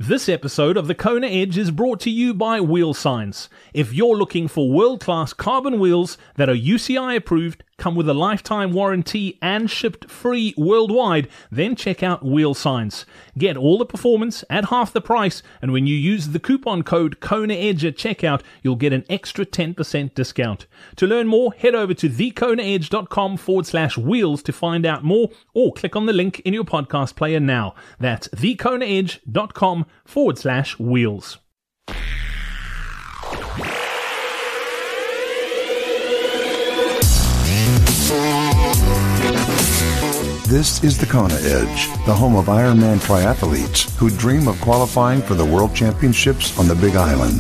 This episode of the Kona Edge is brought to you by Wheel Science. If you're looking for world-class carbon wheels that are UCI approved, come with a lifetime warranty and shipped free worldwide, then check out Wheel Science. Get all the performance at half the price, and when you use the coupon code KONAEDGE at checkout, you'll get an extra 10% discount. To learn more, head over to thekonaedge.com/wheels to find out more, or click on the link in your podcast player now. That's thekonaedge.com/wheels. This is the Kona Edge, the home of Ironman triathletes who dream of qualifying for the World Championships on the Big Island.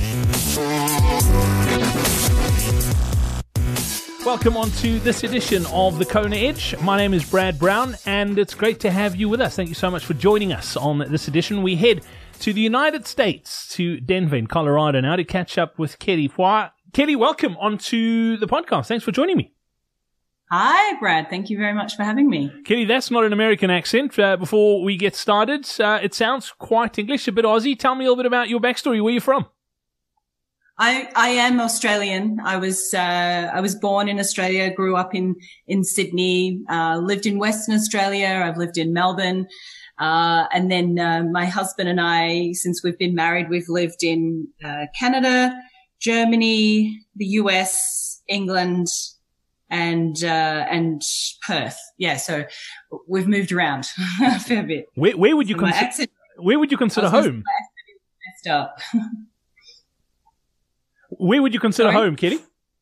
Welcome on to this edition of the Kona Edge. My name is Brad Brown, and it's great to have you with us. Thank you so much for joining us on this edition. We head to the United States, to Denver in Colorado now to catch up with Kelly Phua. Kelly, welcome onto the podcast. Thanks for joining me. Hi, Brad. Thank you very much for having me. Kelly, that's not an American accent. Before we get started, it sounds quite English, a bit Aussie. Tell me a little bit about your backstory. Where are you from? I am Australian. I was born in Australia, grew up in Sydney, lived in Western Australia. I've lived in Melbourne. And then my husband and I, since we've been married, we've lived in Canada, Germany, the US, England, and Perth. Yeah, so we've moved around a fair bit. Where would you where would you consider home? Messed up. Where would you consider home, Kelly?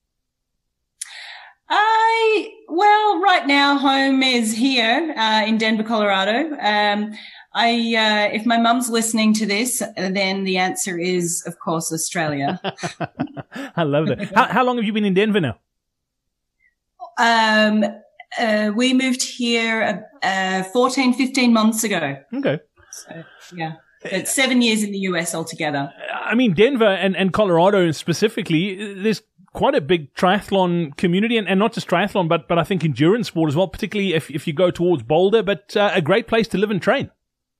Right now home is here in Denver, Colorado. If my mum's listening to this, then the answer is, of course, Australia. I love that. How long have you been in Denver now? We moved here 14, 15 months ago. Okay. So, yeah. But 7 years in the US altogether. I mean, Denver and Colorado specifically, there's quite a big triathlon community, and not just triathlon, but I think endurance sport as well, particularly if you go towards Boulder, but a great place to live and train.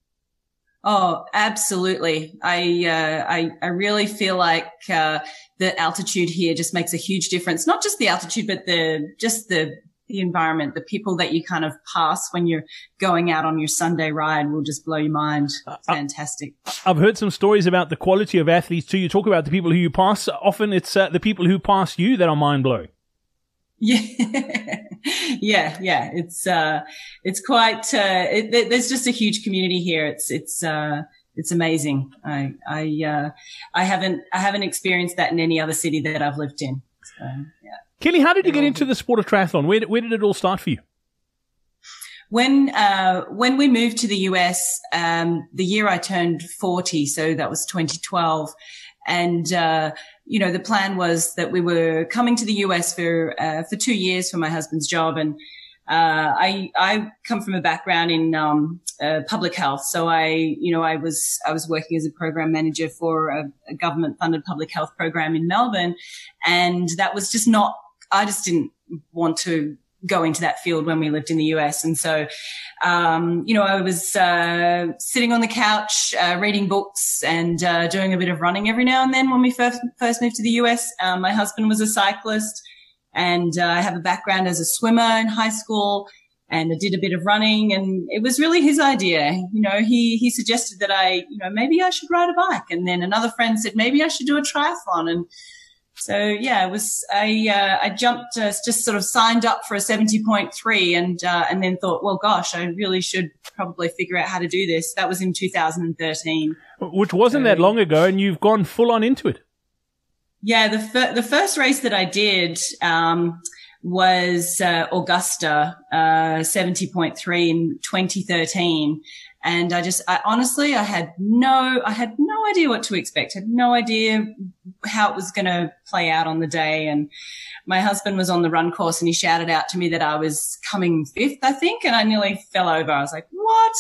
Oh, absolutely. I really feel like the altitude here just makes a huge difference. Not just the altitude, but the environment, the people that you kind of pass when you're going out on your Sunday ride will just blow your mind. Fantastic. I've heard some stories about the quality of athletes too. You talk about the people who you pass. Often it's the people who pass you that are mind blowing. Yeah. Yeah. It's quite, there's just a huge community here. It's amazing. I haven't experienced that in any other city that I've lived in. So, yeah. Kelly, how did you get into the sport of triathlon? Where did it all start for you? When we moved to the US, the year I turned 40, so that was 2012. And, the plan was that we were coming to the US for 2 years for my husband's job. And, I come from a background in, public health. So I was working as a program manager for a government funded public health program in Melbourne. And that was just I just didn't want to go into that field when we lived in the US. And so, I was sitting on the couch, reading books and doing a bit of running every now and then when we first moved to the US. My husband was a cyclist, and I have a background as a swimmer in high school, and I did a bit of running, and it was really his idea. He suggested that maybe I should ride a bike. And then another friend said, maybe I should do a triathlon. And so, yeah, I jumped, just sort of signed up for a 70.3 and then thought, well, gosh, I really should probably figure out how to do this. That was in 2013. Which wasn't that long ago, and you've gone full on into it. Yeah, the first race that I did, was, Augusta, 70.3 in 2013. And I honestly, I had no idea what to expect. I had no idea how it was going to play out on the day. And my husband was on the run course, and he shouted out to me that I was coming fifth, I think. And I nearly fell over. I was like, what?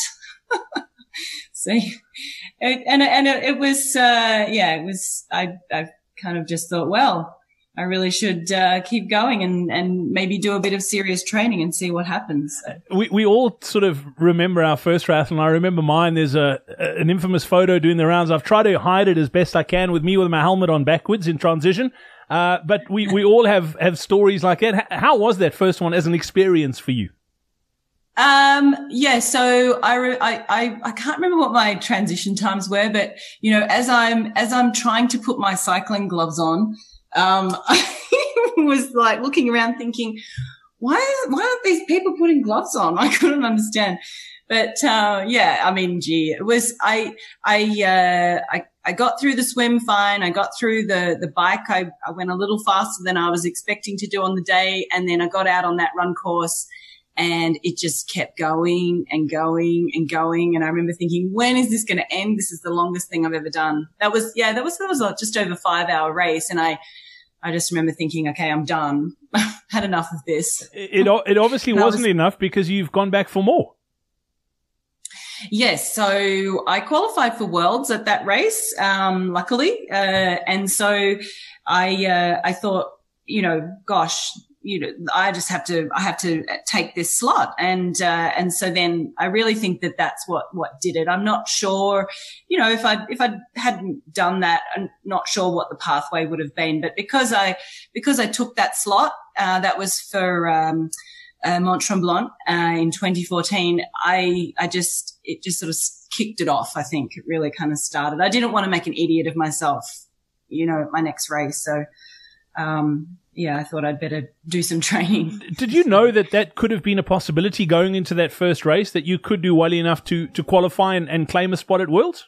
So, it was, I kind of just thought, well, I really should keep going and maybe do a bit of serious training and see what happens. So. We all sort of remember our first triathlon. I remember mine. There's an infamous photo doing the rounds. I've tried to hide it as best I can with me with my helmet on backwards in transition. But we all have stories like that. How was that first one as an experience for you? Yeah, so I can't remember what my transition times were, but you know, as I'm trying to put my cycling gloves on, I was like looking around thinking, why aren't these people putting gloves on? I couldn't understand. But, yeah, I mean, gee, it was, I got through the swim fine. I got through the bike. I went a little faster than I was expecting to do on the day. And then I got out on that run course and it just kept going and going and going. And I remember thinking, when is this going to end? This is the longest thing I've ever done. That was just over a 5-hour race. And I just remember thinking, okay, I'm done. Had enough of this. It obviously wasn't enough because you've gone back for more. Yes. So I qualified for Worlds at that race, luckily. And so I thought, you know, gosh, you know, I have to take this slot. And so then I really think that that's what did it. I'm not sure, you know, if I hadn't done that, I'm not sure what the pathway would have been. But because I took that slot, that was for, Mont Tremblant, in 2014, it just sort of kicked it off. I think it really kind of started. I didn't want to make an idiot of myself, you know, at my next race. So, yeah, I thought I'd better do some training. Did you know that could have been a possibility going into that first race, that you could do well enough to qualify and claim a spot at Worlds?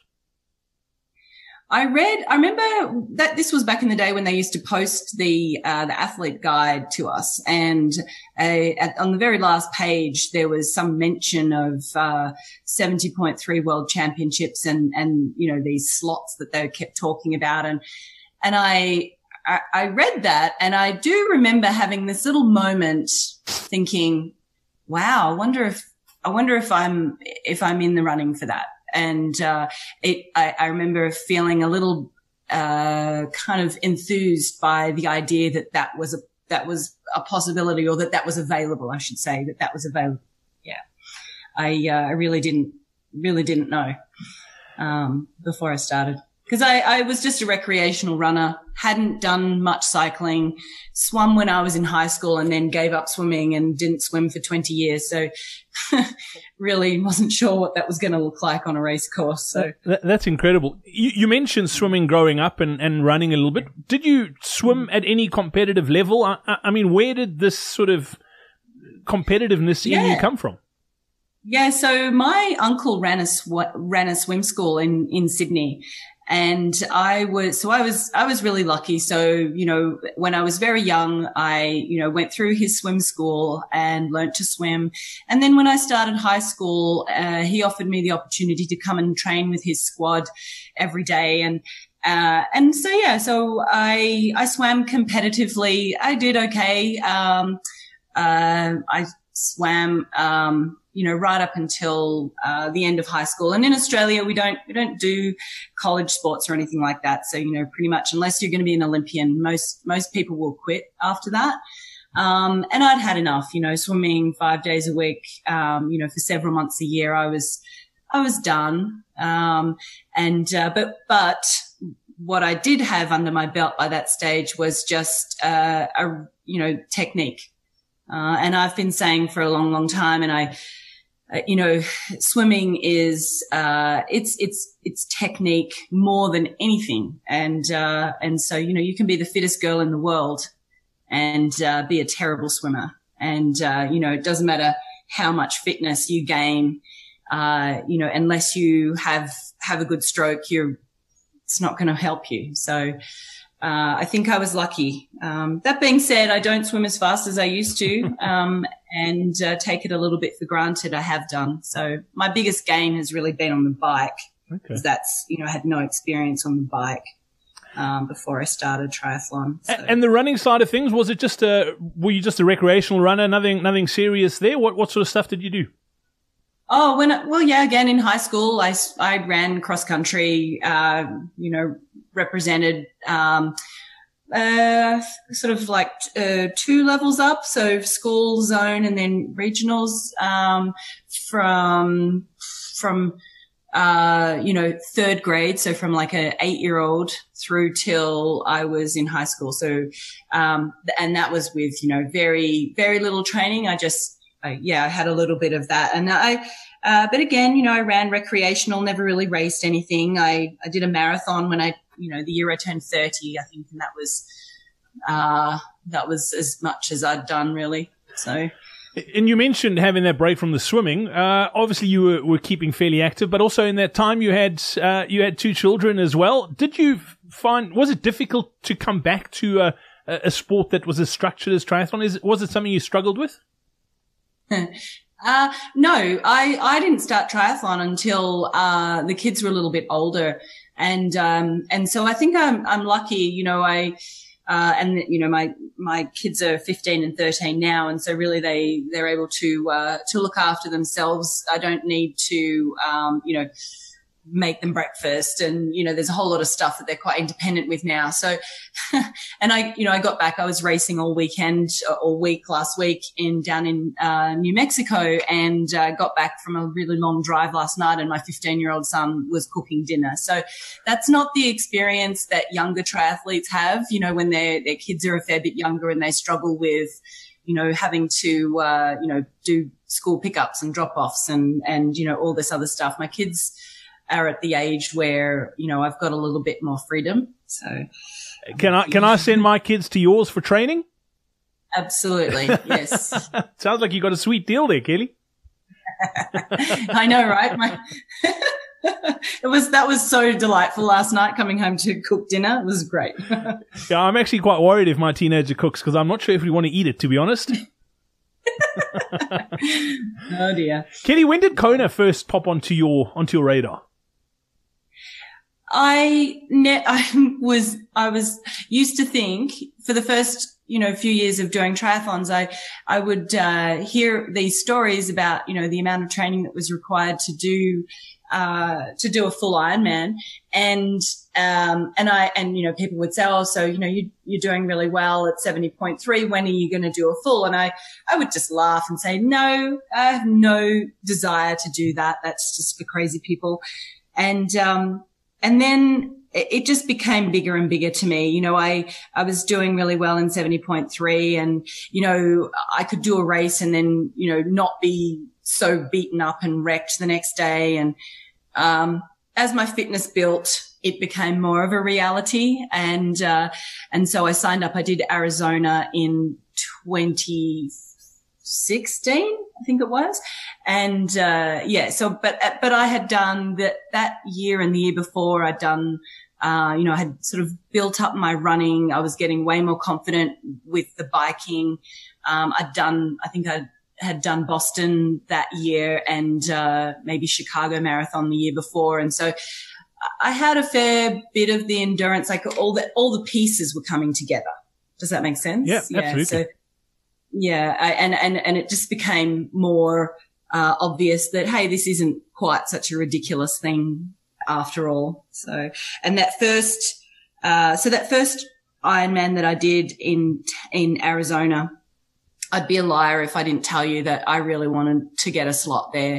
I remember that this was back in the day when they used to post the athlete guide to us. And, on the very last page, there was some mention of, 70.3 world championships and, you know, these slots that they kept talking about. And I read that and I do remember having this little moment thinking, wow, I wonder if I'm in the running for that. And, I remember feeling a little, kind of enthused by the idea that was a possibility, or that was available. I should say that was available. Yeah. I really didn't know, before I started. Because I was just a recreational runner, hadn't done much cycling, swum when I was in high school and then gave up swimming and didn't swim for 20 years. So really wasn't sure what that was going to look like on a race course. So that's incredible. You mentioned swimming growing up and running a little bit. Did you swim at any competitive level? I mean, where did this sort of competitiveness in you come from? Yeah, so my uncle ran a swim school in Sydney. And I was really lucky. So, you know, when I was very young, I, you know, went through his swim school and learnt to swim. And then when I started high school, he offered me the opportunity to come and train with his squad every day. And so, yeah, so I swam competitively. I did okay. I swam, you know, right up until the end of high school. And in Australia, we don't do college sports or anything like that. So, you know, pretty much unless you're going to be an Olympian, most people will quit after that. And I'd had enough, you know, swimming 5 days a week, you know, for several months a year. I was done. But what I did have under my belt by that stage was just, you know, technique. And I've been saying for a long, long time, and you know, swimming is, it's technique more than anything. And so, you know, you can be the fittest girl in the world and, be a terrible swimmer. And, you know, it doesn't matter how much fitness you gain, you know, unless you have a good stroke, it's not going to help you. So, I think I was lucky. That being said, I don't swim as fast as I used to, and take it a little bit for granted. I have done. So my biggest gain has really been on the bike. Okay. That's, you know, I had no experience on the bike before I started triathlon. So. And the running side of things, was it just were you just a recreational runner? Nothing serious there? What sort of stuff did you do? Oh, again, in high school, I ran cross country, you know, represented, sort of like 2 levels up, so school, zone, and then regionals, from 3rd grade, so from like a 8-year-old through till I was in high school. So, and that was with, very, very little training. I had a little bit of that. And but again, I ran recreational, never really raced anything. I did a marathon when the year I turned 30, I think, and that was as much as I'd done, really. So. And you mentioned having that break from the swimming. Obviously, you were keeping fairly active, but also in that time you had 2 children as well. Did you was it difficult to come back to a sport that was as structured as triathlon? Was it something you struggled with? No, I didn't start triathlon until the kids were a little bit older, and so I think I'm lucky. My kids are 15 and 13 now, and so really they're able to look after themselves. I don't need to make them breakfast, and there's a whole lot of stuff that they're quite independent with now. So, and I got back. I was racing all week last week down in New Mexico, and got back from a really long drive last night, and my 15-year-old son was cooking dinner. So that's not the experience that younger triathletes have. When their kids are a fair bit younger and they struggle with, having to do school pickups and drop-offs and all this other stuff. My kids are at the age where, I've got a little bit more freedom. So can I send my kids to yours for training? Absolutely. Yes. Sounds like you got a sweet deal there, Kelly. I know, right? That was so delightful last night, coming home to cook dinner. It was great. Yeah, I'm actually quite worried if my teenager cooks, because I'm not sure if we want to eat it, to be honest. Oh dear. Kelly, when did Kona first pop onto your radar? I was used to think, for the first, few years of doing triathlons, I would hear these stories about, the amount of training that was required to do a full Ironman. And people would say, oh, so, you're doing really well at 70.3. When are you going to do a full? And I would just laugh and say, no, I have no desire to do that. That's just for crazy people. And then it just became bigger and bigger to me. I was doing really well in 70.3, and, I could do a race and then, not be so beaten up and wrecked the next day. And, as my fitness built, it became more of a reality. And so I signed up. I did Arizona in 2016, I think it was. And, but I had done that year and the year before I'd done, I had sort of built up my running. I was getting way more confident with the biking. I had done Boston that year and, maybe Chicago Marathon the year before. And so I had a fair bit of the endurance, like all the pieces were coming together. Does that make sense? Yeah, absolutely. So, and it just became more, obvious that, hey, this isn't quite such a ridiculous thing after all. So, and that first Ironman that I did in Arizona, I'd be a liar if I didn't tell you that I really wanted to get a slot there.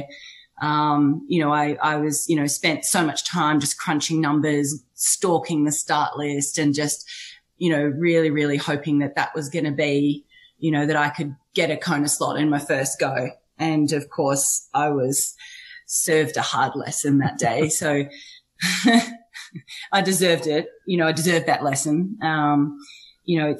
I was, spent so much time just crunching numbers, stalking the start list, and just, really, really hoping that was going to be, that I could get a Kona slot in my first go. And of course I was served a hard lesson that day. So I deserved it. I deserved that lesson. The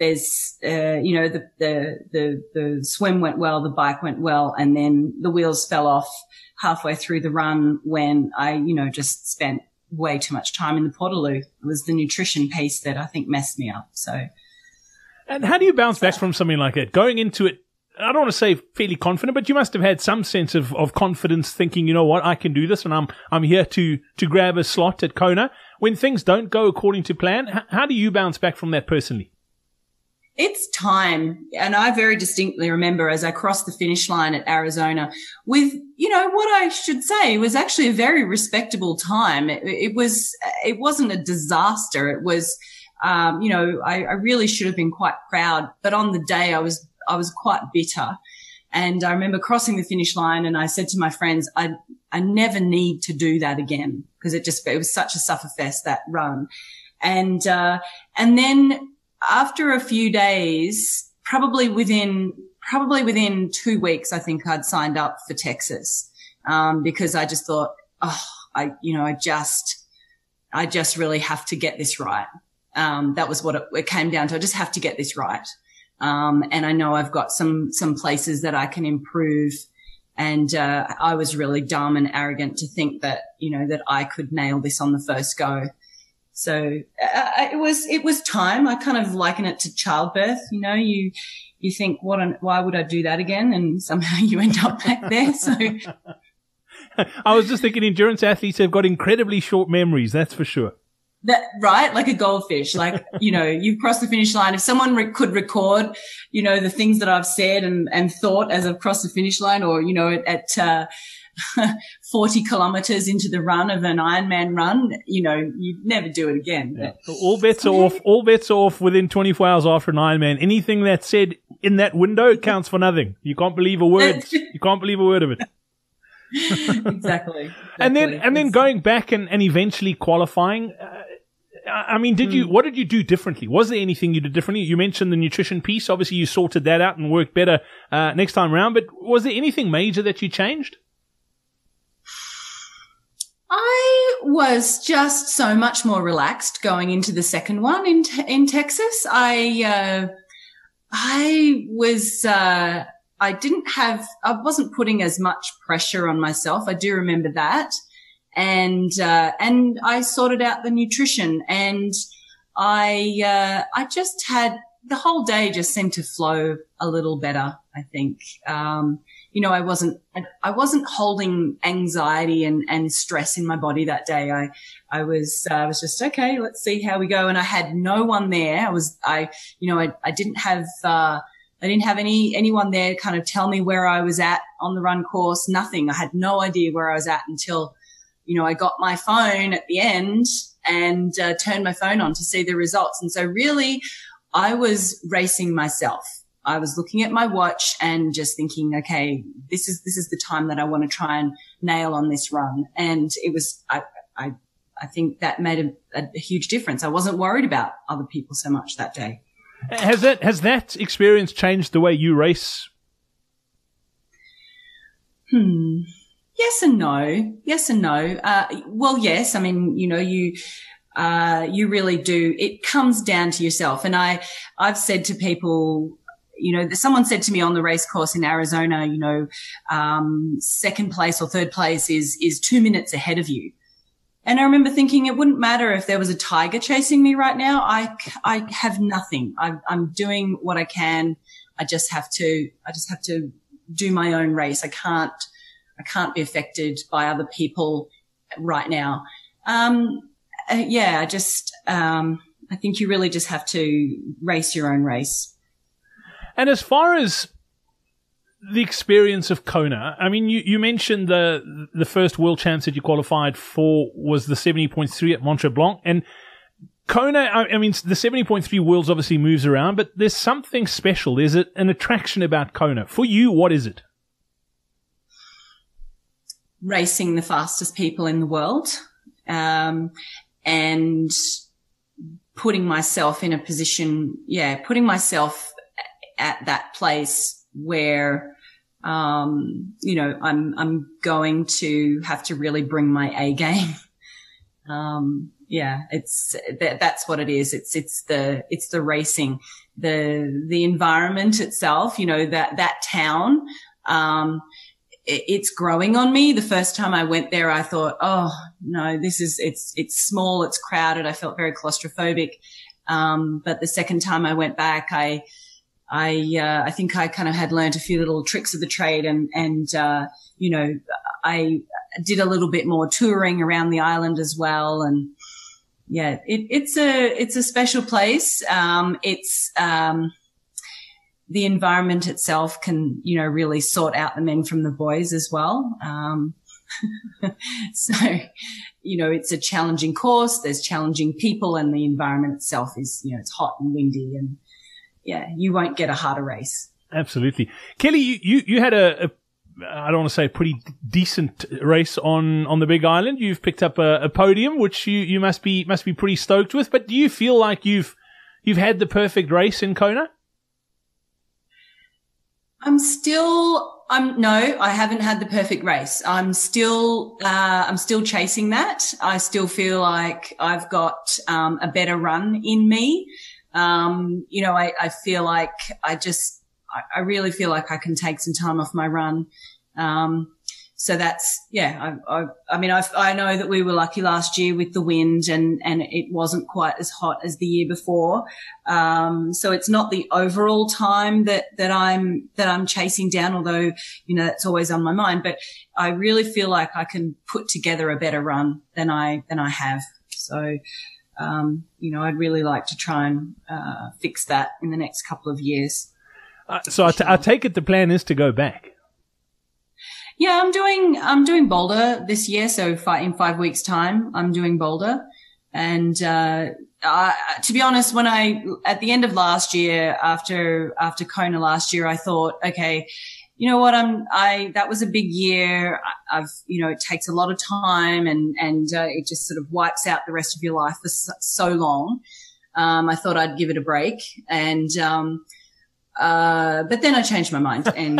swim went well, the bike went well, and then the wheels fell off halfway through the run when I, just spent way too much time in the Portaloo. It was the nutrition piece that I think messed me up. So. And how do you bounce back from something like that? Going into it, I don't want to say fairly confident, but you must have had some sense of confidence, thinking, you know what, I can do this, and I'm here to grab a slot at Kona. When things don't go according to plan, how do you bounce back from that personally? It's time. And I very distinctly remember as I crossed the finish line at Arizona with, what I should say was actually a very respectable time. It wasn't a disaster. It was, I really should have been quite proud, but on the day I was quite bitter. And I remember crossing the finish line and I said to my friends, I never need to do that again, because it was such a sufferfest, that run. And then after a few days, probably within 2 weeks, I think I'd signed up for Texas, because I just thought, I just really have to get this right. That was what it came down to. I just have to get this right. And I know I've got some places that I can improve. And, I was really dumb and arrogant to think that, that I could nail this on the first go. So, it was time. I kind of liken it to childbirth. You think, why would I do that again? And somehow you end up back there. So. I was just thinking endurance athletes have got incredibly short memories. That's for sure. That, right? Like a goldfish. Like, you've crossed the finish line. If someone could record, the things that I've said and thought as I've crossed the finish line, or, at 40 kilometers into the run of an Ironman run, you'd never do it again. Yeah. All bets are off. All bets are off within 24 hours after an Ironman. Anything that's said in that window counts for nothing. You can't believe a word. You can't believe a word of it. Exactly. And then going back and eventually qualifying. What did you do differently? Was there anything you did differently? You mentioned the nutrition piece. Obviously, you sorted that out and worked better next time around. But was there anything major that you changed? I was just so much more relaxed going into the second one in Texas. I wasn't putting as much pressure on myself. I do remember that. And I sorted out the nutrition, and I just had the whole day just seemed to flow a little better, I think. I wasn't holding anxiety and stress in my body that day. I was just, okay, let's see how we go. And I had no one there. I didn't have anyone there kind of tell me where I was at on the run course. Nothing. I had no idea where I was at until, I got my phone at the end and turned my phone on to see the results. And so really I was racing myself. I was looking at my watch and just thinking, okay, this is the time that I want to try and nail on this run. And it was, I think that made a huge difference. I wasn't worried about other people so much that day. Has that experience changed the way you race? Yes and no. Well, yes. I mean, you really do. It comes down to yourself. And I've said to people, someone said to me on the race course in Arizona, second place or third place is 2 minutes ahead of you. And I remember thinking it wouldn't matter if there was a tiger chasing me right now. I have nothing. I'm doing what I can. I just have to do my own race. I can't be affected by other people right now. I think you really just have to race your own race. And as far as the experience of Kona, I mean, you mentioned the first World Champs that you qualified for was the 70.3 at Mont Tremblant. And Kona, I mean, the 70.3 Worlds obviously moves around, but there's something special. There's an attraction about Kona. For you, what is it? Racing the fastest people in the world, and putting myself in a position, putting myself at that place where, I'm going to have to really bring my A game. That's what it is. It's the racing, the environment itself, that town, it's growing on me. The first time I went there, I thought, oh no, it's small, it's crowded. I felt very claustrophobic. But the second time I went back, I think I kind of had learned a few little tricks of the trade and I did a little bit more touring around the island as well. And it's a special place. The environment itself can, really sort out the men from the boys as well. So it's a challenging course. There's challenging people, and the environment itself is, it's hot and windy, and you won't get a harder race. Absolutely. Kelly, you had a I don't want to say pretty decent race on the Big Island. You've picked up a podium, which you must be pretty stoked with. But do you feel like you've had the perfect race in Kona? No, I haven't had the perfect race. I'm still chasing that. I still feel like I've got a better run in me. I feel like I really feel like I can take some time off my run. So that's, I know that we were lucky last year with the wind and it wasn't quite as hot as the year before. So it's not the overall time that I'm chasing down, although, that's always on my mind, but I really feel like I can put together a better run than I have. So, I'd really like to try and, fix that in the next couple of years. So I take it the plan is to go back. Yeah, I'm doing Boulder this year. So in 5 weeks time, I'm doing Boulder. And, to be honest, at the end of last year, after Kona last year, I thought, okay, you know what? that was a big year. It takes a lot of time and it just sort of wipes out the rest of your life for so long. I thought I'd give it a break and, but then I changed my mind and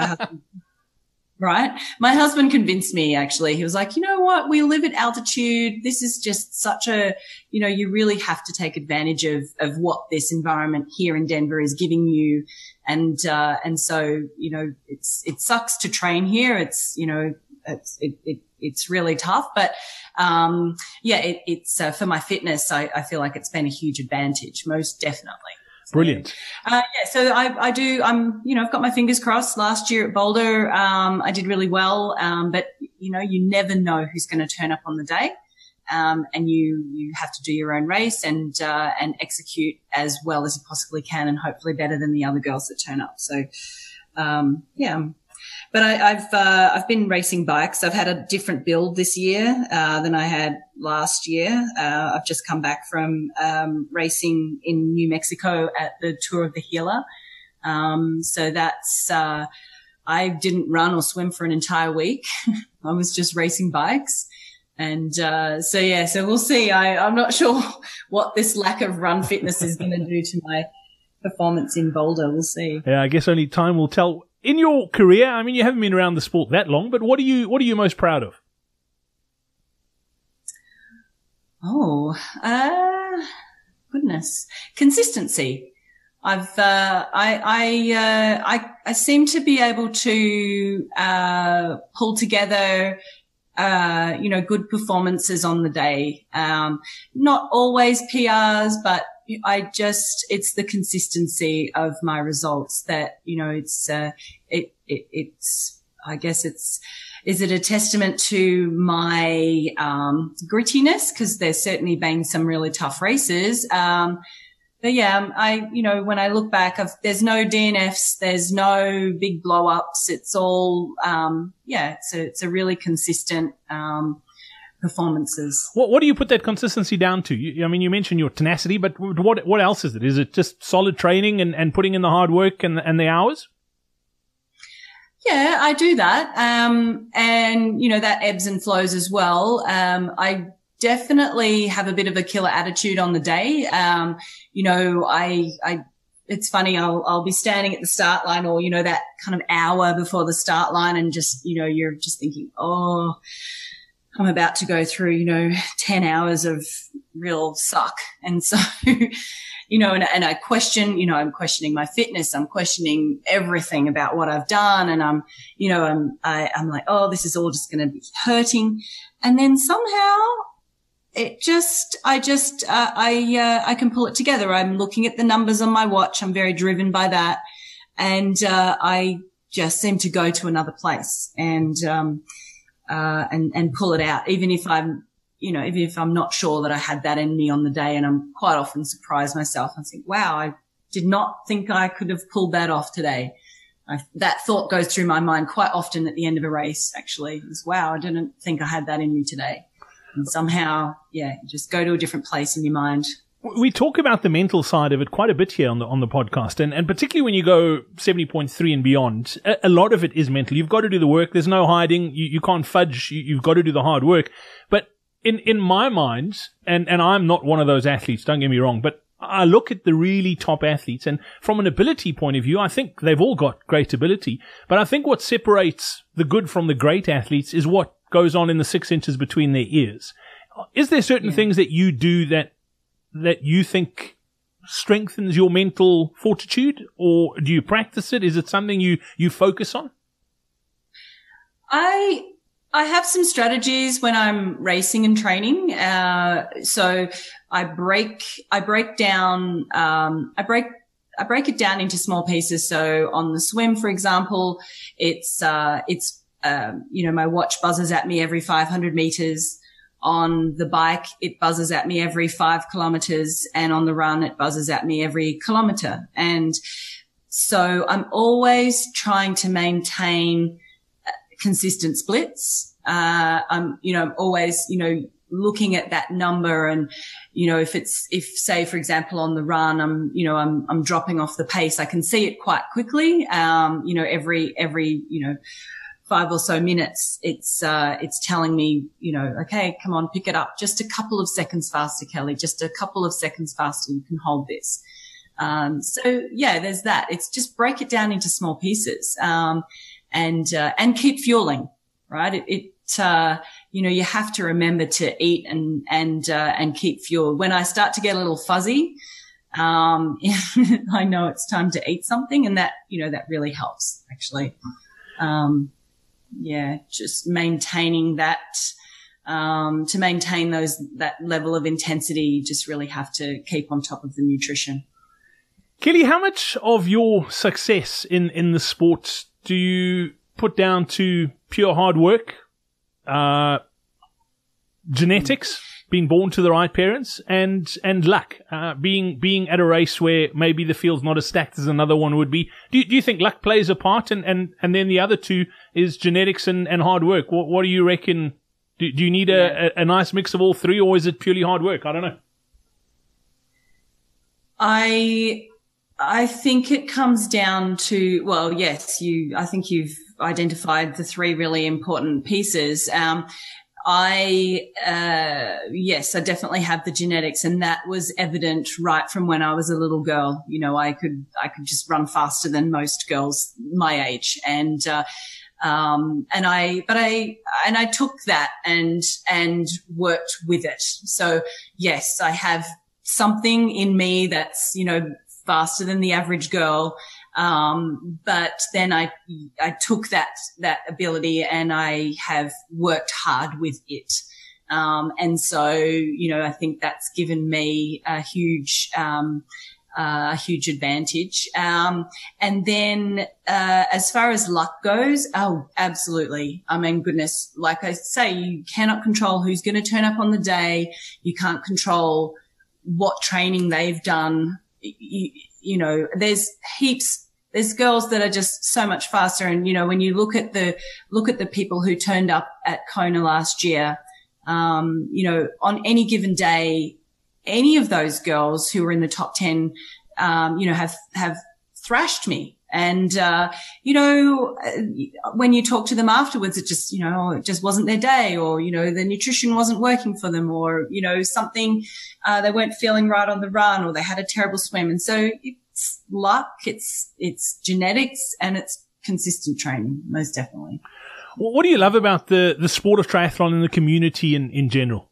my husband convinced me actually. He was like, you know what? We live at altitude. This is just such you really have to take advantage of what this environment here in Denver is giving you. And so, it sucks to train here. It's really tough, but, it's for my fitness. I feel like it's been a huge advantage, most definitely. Brilliant. So I do, I've got my fingers crossed. Last year at Boulder, I did really well. But you never know who's going to turn up on the day. And you have to do your own race and execute as well as you possibly can and hopefully better than the other girls that turn up. So, But I've been racing bikes. I've had a different build this year, than I had last year. I've just come back from, racing in New Mexico at the Tour of the Gila. So that's, I didn't run or swim for an entire week. I was just racing bikes. And, so we'll see. I'm not sure what this lack of run fitness is going to do to my performance in Boulder. We'll see. Yeah, I guess only time will tell. In your career, I mean, you haven't been around the sport that long, but what are you most proud of? Oh, goodness. Consistency. I seem to be able to, pull together, good performances on the day. Not always PRs, but it's the consistency of my results that, is it a testament to my, grittiness? Cause there's certainly been some really tough races. But yeah, when I look back, there's no DNFs, there's no big blow ups. It's all, it's a really consistent, performances. What do you put that consistency down to? You mentioned your tenacity, but what else is it? Is it just solid training and putting in the hard work and the hours? Yeah, I do that. And that ebbs and flows as well. I definitely have a bit of a killer attitude on the day. It's funny. I'll be standing at the start line or, that kind of hour before the start line and just, you're just thinking, oh, I'm about to go through, 10 hours of real suck. And so, and I question, I'm questioning my fitness. I'm questioning everything about what I've done. And I'm like, oh, this is all just going to be hurting. And then somehow I can pull it together. I'm looking at the numbers on my watch. I'm very driven by that. And, I just seem to go to another place and pull it out, even if I'm not sure that I had that in me on the day. And I'm quite often surprised myself and think, wow, I did not think I could have pulled that off today. That thought goes through my mind quite often at the end of a race, actually, is wow, I didn't think I had that in me today. And somehow, just go to a different place in your mind. We talk about the mental side of it quite a bit here on the podcast, and particularly when you go 70.3 and beyond, a lot of it is mental. You've got to do the work. There's no hiding. You can't fudge. You've got to do the hard work. But in my mind, and I'm not one of those athletes, don't get me wrong, but I look at the really top athletes, and from an ability point of view, I think they've all got great ability. But I think what separates the good from the great athletes is what goes on in the 6 inches between their ears. Is there certain things that you do that you think strengthens your mental fortitude, or do you practice it? Is it something you focus on? I have some strategies when I'm racing and training. So I break it down into small pieces. So on the swim, for example, it's my watch buzzes at me every 500 meters. On the bike, it buzzes at me every 5 kilometers, and on the run, it buzzes at me every kilometer. And so I'm always trying to maintain consistent splits. I'm always, looking at that number, and, if say, for example, on the run, I'm dropping off the pace, I can see it quite quickly. Every 5 or so minutes, it's telling me, okay, come on, pick it up. Just a couple of seconds faster, Kelly. Just a couple of seconds faster. You can hold this. There's that. It's just break it down into small pieces, and keep fueling, right? You have to remember to eat and keep fuel. When I start to get a little fuzzy, I know it's time to eat something, and that really helps actually. Just maintaining that, to maintain that level of intensity, you just really have to keep on top of the nutrition. Kelly, how much of your success in the sport do you put down to pure hard work, genetics, being born to the right parents, and luck, being at a race where maybe the field's not as stacked as another one would be? Do you think luck plays a part, and then the other two is genetics and hard work? What do you reckon? Do you need a nice mix of all three, or is it purely hard work? I don't know. I think it comes down to, well, yes, I think you've identified the three really important pieces. I definitely have the genetics, and that was evident right from when I was a little girl. I could just run faster than most girls my age. And I took that and worked with it. So yes, I have something in me that's, faster than the average girl. But then I took that ability and I have worked hard with it. And so, I think that's given me a huge advantage. And then, as far as luck goes, oh, absolutely. I mean, goodness, like I say, you cannot control who's going to turn up on the day. You can't control what training they've done. There's girls that are just so much faster. And, when you look at the people who turned up at Kona last year, on any given day, any of those girls who were in the top 10, have thrashed me. And, when you talk to them afterwards, it just, it just wasn't their day, or, the nutrition wasn't working for them, or, something, they weren't feeling right on the run, or they had a terrible swim. And so it's luck, it's genetics, and it's consistent training, most definitely. What do you love about the sport of triathlon and the community in general?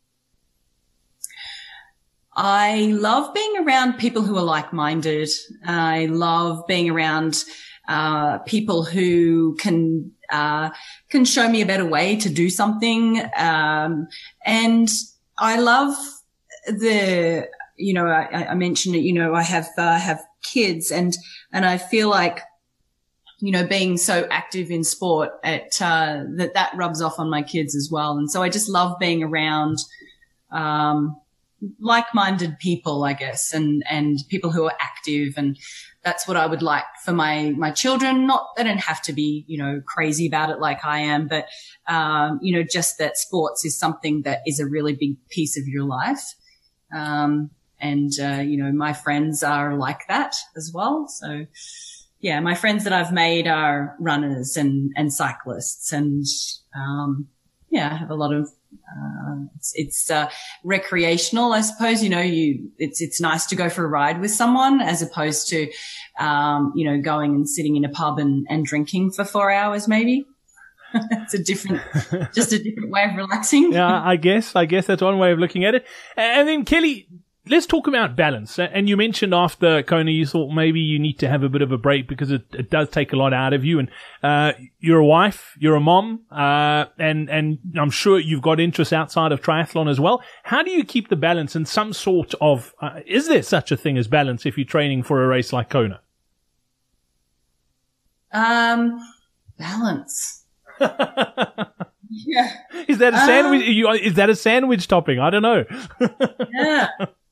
I love being around people who are like-minded. I love being around people who can show me a better way to do something. And I love I mentioned it, I have kids, and I feel like, being so active in sport, that rubs off on my kids as well. And so I just love being around like-minded people, I guess, and people who are active. And that's what I would like for my children. Not, they don't have to be, crazy about it like I am, but, just that sports is something that is a really big piece of your life. My friends are like that as well. So yeah, my friends that I've made are runners and cyclists, and, I have a lot of, it's recreational, I suppose. It's nice to go for a ride with someone as opposed to, going and sitting in a pub and drinking for 4 hours maybe. It's just a different way of relaxing. Yeah, I guess that's one way of looking at it. And then Kelly, let's talk about balance. And you mentioned after Kona, you thought maybe you need to have a bit of a break because it does take a lot out of you. And you're a wife, you're a mom, and I'm sure you've got interests outside of triathlon as well. How do you keep the balance and some sort of, is there such a thing as balance if you're training for a race like Kona? Balance. Yeah. Is that a sandwich? Is that a sandwich topping? I don't know. Yeah.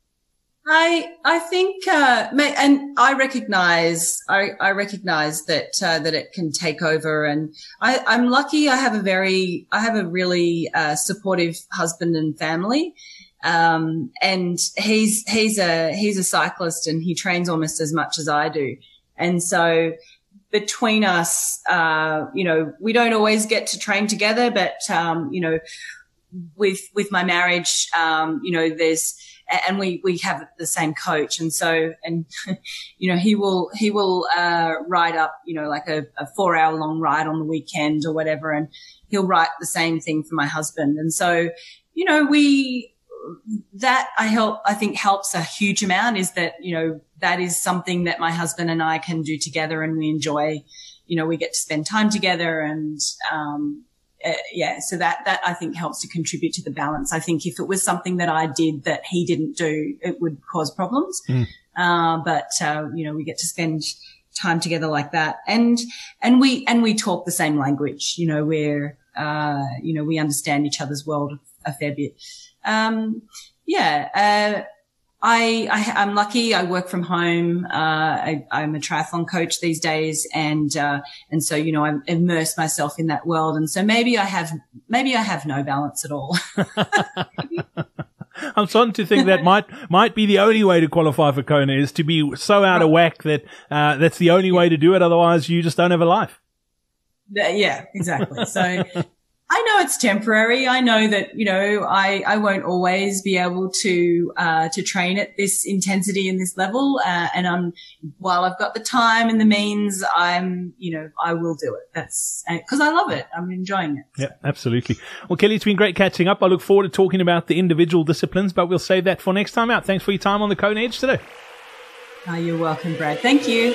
I think, and I recognize that it can take over, and I'm lucky. I have a really supportive husband and family. And he's a cyclist, and he trains almost as much as I do. And so between us, we don't always get to train together, but, with my marriage, and we have the same coach. And so, he will ride up, like a 4-hour long ride on the weekend or whatever. And he'll write the same thing for my husband. And so, I think helps a huge amount, is that, that is something that my husband and I can do together, and we enjoy, we get to spend time together, and, so that I think helps to contribute to the balance. I think if it was something that I did that he didn't do, it would cause problems. But we get to spend time together like that. And we talk the same language, we understand each other's world a fair bit. I'm lucky. I work from home. I'm a triathlon coach these days. And so, I immerse myself in that world. And so maybe I have no balance at all. I'm starting to think that might be the only way to qualify for Kona, is to be so out of whack that, that's the only way to do it. Otherwise you just don't have a life. Yeah, exactly. So, I know it's temporary. I know that, I won't always be able to train at this intensity and this level. And while I've got the time and the means, I will do it. That's because I love it. I'm enjoying it. Yeah, absolutely. Well, Kelly, it's been great catching up. I look forward to talking about the individual disciplines, but we'll save that for next time out. Thanks for your time on the Kona Edge today. Oh, you're welcome, Brad. Thank you.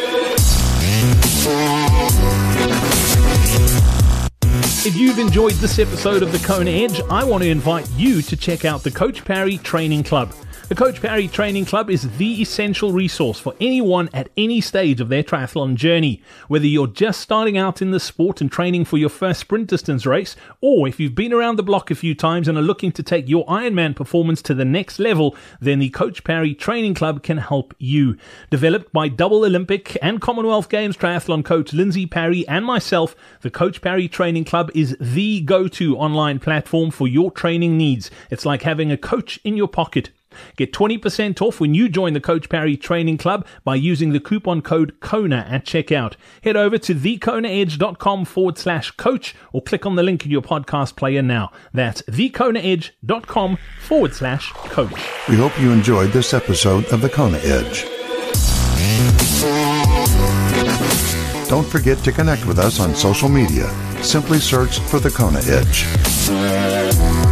If you've enjoyed this episode of the Kona Edge, I want to invite you to check out the Coach Parry Training Club. The Coach Parry Training Club is the essential resource for anyone at any stage of their triathlon journey. Whether you're just starting out in the sport and training for your first sprint distance race, or if you've been around the block a few times and are looking to take your Ironman performance to the next level, then the Coach Parry Training Club can help you. Developed by double Olympic and Commonwealth Games triathlon coach Lindsay Parry and myself, the Coach Parry Training Club is the go-to online platform for your training needs. It's like having a coach in your pocket. Get 20% off when you join the Coach Parry Training Club by using the coupon code KONA at checkout. Head over to thekonaedge.com/coach or click on the link in your podcast player now. That's thekonaedge.com/coach. We hope you enjoyed this episode of the Kona Edge. Don't forget to connect with us on social media. Simply search for the Kona Edge.